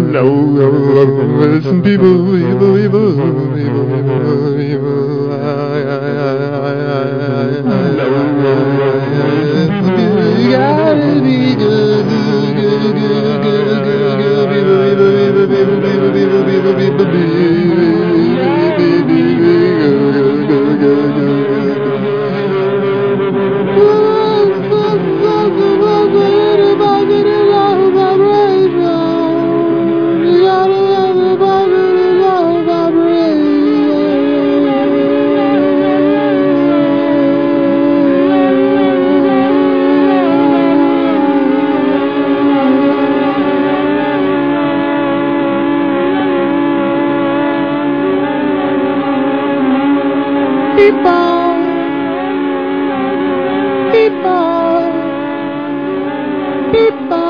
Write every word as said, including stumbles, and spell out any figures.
No, listen, people, people, people, people, people, people. You gotta be good, good, good, good, good, good, people, people, people, people, people, people, people, people.